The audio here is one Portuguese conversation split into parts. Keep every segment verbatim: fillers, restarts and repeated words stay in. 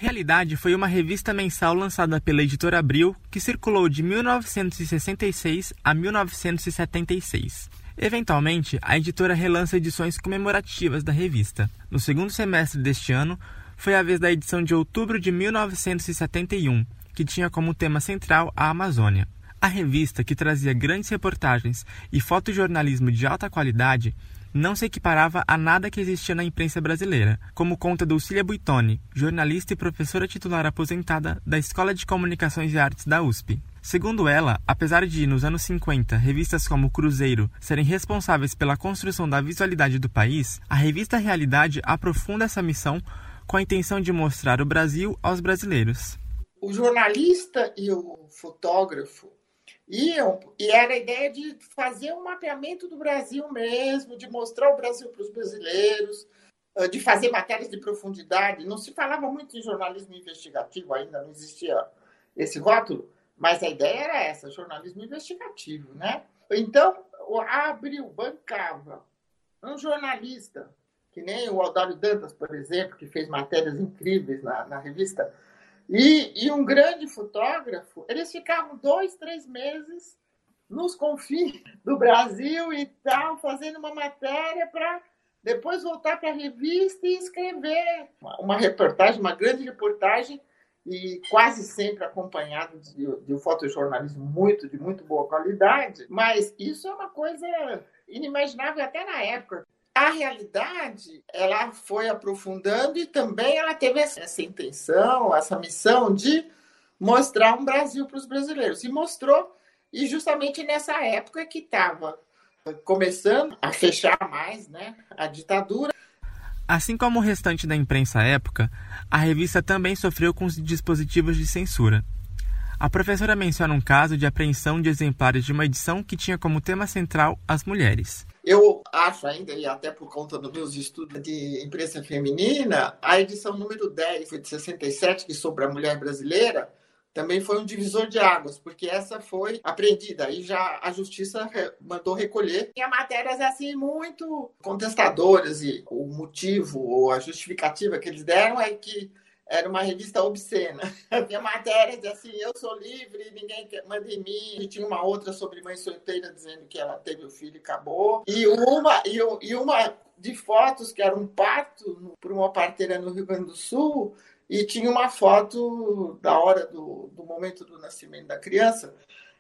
Realidade foi uma revista mensal lançada pela editora Abril que circulou de mil novecentos e sessenta e seis a mil novecentos e setenta e seis. Eventualmente, a editora relança edições comemorativas da revista. No segundo semestre deste ano, foi a vez da edição de outubro de mil novecentos e setenta e um, que tinha como tema central a Amazônia. A revista, que trazia grandes reportagens e fotojornalismo de alta qualidade, não se equiparava a nada que existia na imprensa brasileira, como conta Dulcília Buitoni, jornalista e professora titular aposentada da Escola de Comunicações e Artes da U S P. Segundo ela, apesar de, nos anos cinquenta, revistas como Cruzeiro serem responsáveis pela construção da visualidade do país, a revista Realidade aprofunda essa missão com a intenção de mostrar o Brasil aos brasileiros. O jornalista e o fotógrafo iam, e era a ideia de fazer um mapeamento do Brasil mesmo, de mostrar o Brasil para os brasileiros, de fazer matérias de profundidade. Não se falava muito em jornalismo investigativo ainda, não existia esse rótulo, mas a ideia era essa, jornalismo investigativo, né? Então, a Abril bancava um jornalista, que nem o Aldário Dantas, por exemplo, que fez matérias incríveis na, na revista, E, e um grande fotógrafo. Eles ficavam dois, três meses nos confins do Brasil e tal, fazendo uma matéria para depois voltar para a revista e escrever uma, uma reportagem, uma grande reportagem, e quase sempre acompanhado de, de um fotojornalismo muito, de muito boa qualidade. Mas isso é uma coisa inimaginável até na época. A Realidade, ela foi aprofundando e também ela teve essa intenção, essa missão de mostrar um Brasil para os brasileiros. E mostrou, e justamente nessa época que estava começando a fechar mais, né, a ditadura. Assim como o restante da imprensa à época, a revista também sofreu com os dispositivos de censura. A professora menciona um caso de apreensão de exemplares de uma edição que tinha como tema central as mulheres. Eu acho ainda, e até por conta dos meus estudos de imprensa feminina, a edição número dez, foi de sessenta e sete, que sobre a mulher brasileira, também foi um divisor de águas, porque essa foi apreendida e já a justiça mandou recolher. Tinha matérias assim muito contestadoras e o motivo ou a justificativa que eles deram é que era uma revista obscena. Tinha matérias assim, eu sou livre, ninguém manda em mim. E tinha uma outra sobre mãe solteira dizendo que ela teve o filho e acabou. E uma, e, e uma de fotos que era um parto para uma parteira no Rio Grande do Sul e tinha uma foto da hora do, do momento do nascimento da criança.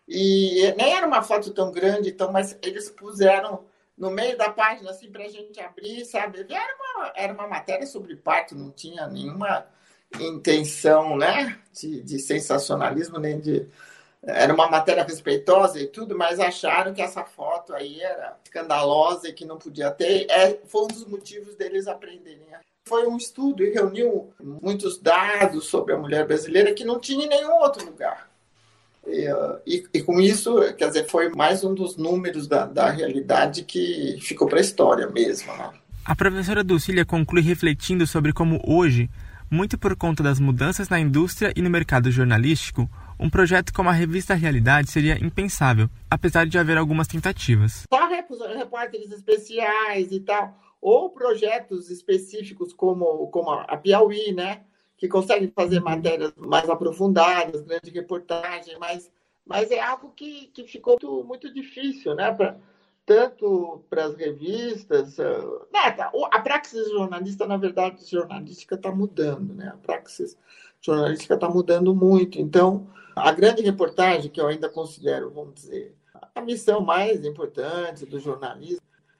E nem era uma foto tão grande, então, mas eles puseram no meio da página assim para a gente abrir, sabe? Era uma, era uma matéria sobre parto, não tinha nenhuma intenção, né, de, de sensacionalismo, nem de... Era uma matéria respeitosa e tudo, mas acharam que essa foto aí era escandalosa e que não podia ter. É, foi um dos motivos deles aprenderem. Foi um estudo e reuniu muitos dados sobre a mulher brasileira que não tinha em nenhum outro lugar. E, e, e com isso, quer dizer, foi mais um dos números da, da Realidade que ficou para a história mesmo, né? A professora Dulcília conclui refletindo sobre como hoje, muito por conta das mudanças na indústria e no mercado jornalístico, um projeto como a revista Realidade seria impensável, apesar de haver algumas tentativas. Só repórteres especiais e tal, ou projetos específicos como, como a Piauí, né, que conseguem fazer matérias mais aprofundadas, grande reportagem, mas, mas é algo que, que ficou muito, muito difícil, né, pra, tanto para as revistas. Uh, né, a praxis jornalista, na verdade, jornalística está mudando, né? A praxis jornalística está mudando muito. Então, a grande reportagem, que eu ainda considero, vamos dizer, a missão mais importante do jornalismo,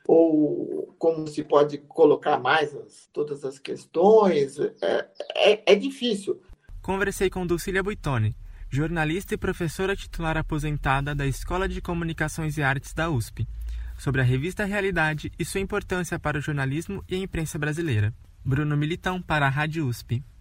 ou como se pode colocar mais as, todas as questões, é, é, é difícil. Conversei com Dulcília Buitoni, jornalista e professora titular aposentada da Escola de Comunicações e Artes da U S P, sobre a revista Realidade e sua importância para o jornalismo e a imprensa brasileira. Bruno Militão, para a Rádio U S P.